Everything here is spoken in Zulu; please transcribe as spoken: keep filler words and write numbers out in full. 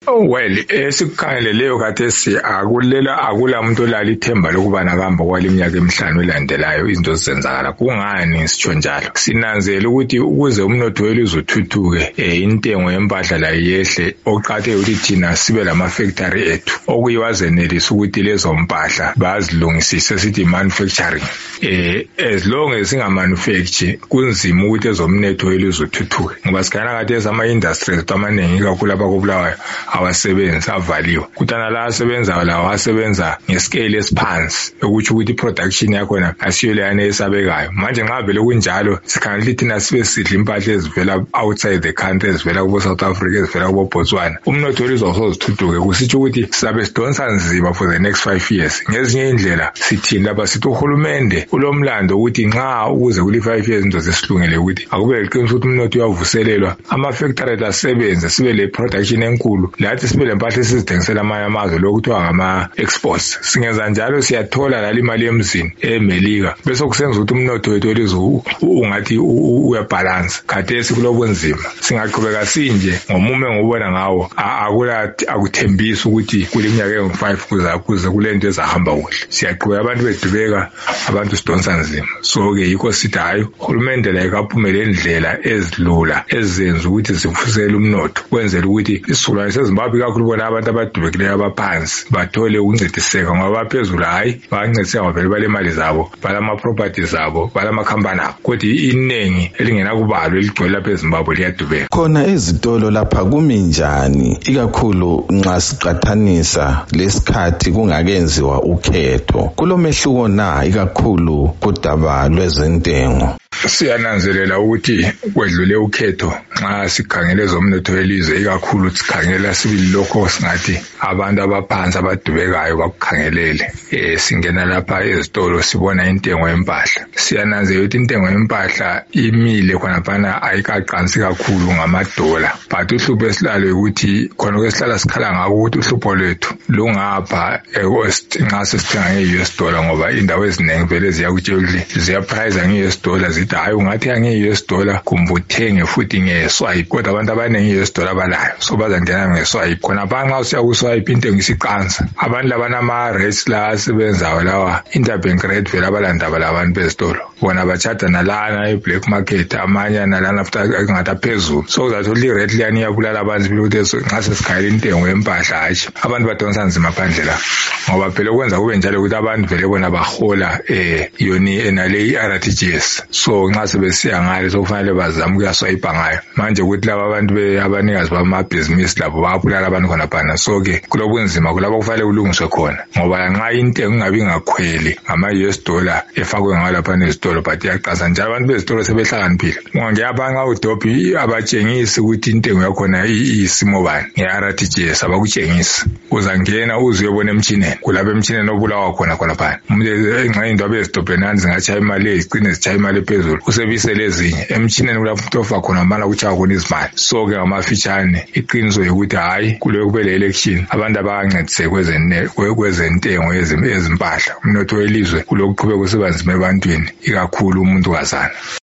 Oh well, esikukhangeleleyo khathesi akulela akula umuntu olala ithemba lokubana kuhamba kwaleminyaka emihlanu elandelayo izinto zisenzakala. Kungani sitsho njalo? Sinanzela ukuthi ukuze umnotho welizwe uthuthuke, eh intengo yempahla la yehle, oqhathe ukuthi thina sibe lama factory ethu okuyiwazenelisa ukuthi lezo mpahla bazilungisise sithi manufacturing. Eh as long as singa manufacture kunzima ukuthi ezomnotho welizwe uthuthuke. Ngoba sikhana khathesi ama industries amaningi kakhulu abakubulawayo awasebenza avaliwe. Kutana la asebenza la asebenza ngescale esiphansi ukuthi ukuthi production yakho na asiyo leyane esabekayo. Manje nxa vele kunjalo sikhanele thina sibe sidla impahla ezivela outside the country ezivela kubo South Africa ezivela kubo Botswana. Umnotho welizwe uzozithuthuke kusitsho ukuthi sizabe sidonsa nzima for the next five years. Ngezinye indlela sithini lapha sithi uhulumende ulomlando ukuthi nxa ukuze kuli five years into zesilungele ukuthi akube liqiniso ukuthi umnotho uyavuselelwa, ama factory asebenza sibe le production enkulu, lathi sibe lempahla esizithengisela amanye amazwe lokuthiwa ngama exports. Singenza njalo siyathola la imali emzini eMelika bese kusenza ukuthi umnotho wethu welizwe ungathi uyabalance. Khathesi kulobunzima singaqhubeka sinje ngomume ngobona ngawo akula akuthembisa ukuthi kuleminyaka engu five kuza kuze kulento ezahamba kuhle. Siyaqhubeka abantu bedubeka, abantu sidonsa nzima. So ke yikho sithi hayi uhulumende la ekaphumele indlela ezilula ezenza ukuthi zivusele umnotho kwenzela ukuthi isizukulwane seZimbabwe kakhulu bona abantu abadubekileyo abaphansi bathole ukuncediseka ngoba phezulu hayi bancediseka ngoba vele bale mali zabo, balama properties zabo, balama company abo. Kodwa iningi elingena kubalo eligcwele lapha eZimbabwe liyadubeka. Khona ezitolo lapha kuminjani ikakhulu nxa siqathanisa lesikhathi kungakenziwa ukhetho? Kulomehluko na ikakhulu kudaba lwezentengo? Siyananzelela ukuthi kwedlule ukhetho nxa sikhangele zomnotho welizwe ikakhulu sikhangela sibili lokho singathi abantu abaphansi abadubekayo bakukhangelele. Eh singena lapha ezitolo sibona intengo yempahla. Siyananzelela ukuthi intengo yempahla imile khonapha ayikaqansi kakhulu ngamadola. But uhlupho esilalo ukuthi khona kwesihlala sikhala ngako ukuthi uhlupho lwethu lungapha eWest nxa sesithenga nge-U S dollar ngoba indawo eziningi vele ziyakutshela ukuthi ziya price nge-U S dollar zithi hayi ungathi nge-U S dollar kumbe uthenge futhi nge-swipe, kodwa abantu abaningi i-U S dollar balayo so bazangena nge-swipe. Khonapha nxa usiya ku-swipe intengo isiqansa. Abantu laba nama rates la asebenzayo lawa interbank rate vele abalandaba labantu bezitolo bona bachata nalana e-black market amanye nalana futhi ngathi phezulu. So uzathola i-rate liyani iyabulala abantu ukuthi nxa sesikhayela intengo yempahla hayi abantu badonsa nzima phandle la ngoba phela kwenza kube njalo ukuthi abantu vele bona bahola eh yoni enale i-R T G S. So nxa sebesiya ngale sokufanele bazame ukuyaswipa ngayo. Manje ukuthi laba abantu be abanikazi bamabhizinisi labo bayabulala abantu khonapha. So ke kulobunzima kulabo kufanele kulungiswe khona ngoba nxa intengo ingabi ngakhweli ngama-U S dollar efakwe ngalapha nezitolo but iyaqansa njalo abantu bezitolo sebehlakaniphile. Ngiyabanga udobhi abatshengisi ukuthi intengo yakhona iyisimo bani nge-R T G S abakutshengisi. Uzangena uze uyobona emtshineni kulapha emtshineni obulawa khona khonapha. Umuntu enxa into abezidobhenani zingachaya imali ezicine zichaya imali phezulu usebisele ezinye emtshineni kulapho umuntu ofa khona mala kuchaya khona izimali. So ke ngamafitshane iqiniso ukuthi hayi kuloyo kubele election abantu abangancedise kwezentengo ezimpahla umnotho welizwe kulokuqhubeka kusebanzima ebantwini ikakhulu umuntu kazana.